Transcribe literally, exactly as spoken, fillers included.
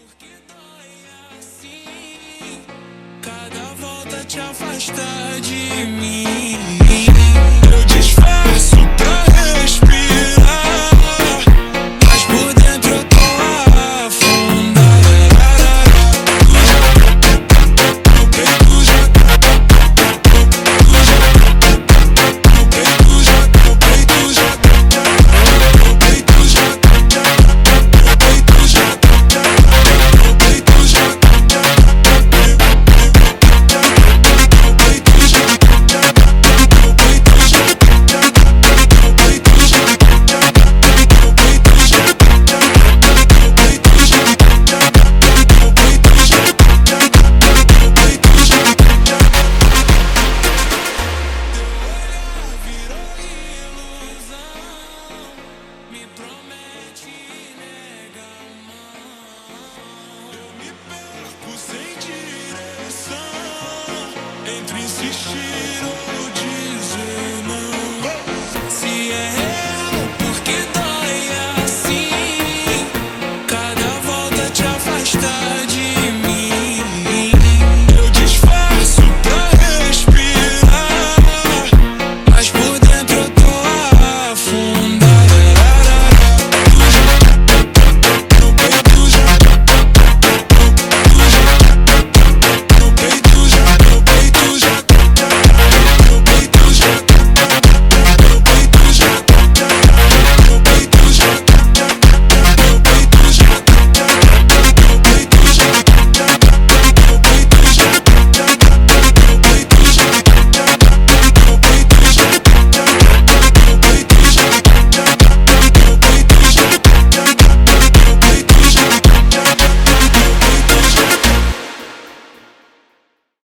Cada volta te afasta de mim. Eu disfarço pra respirar, mas por dentro eu tô afundado. Meu peito já, meu peito já, meu peito já, meu peito já, meu peito já, meu peito já. Me promete e nega a mão. Eu me perco sem direção entre insistir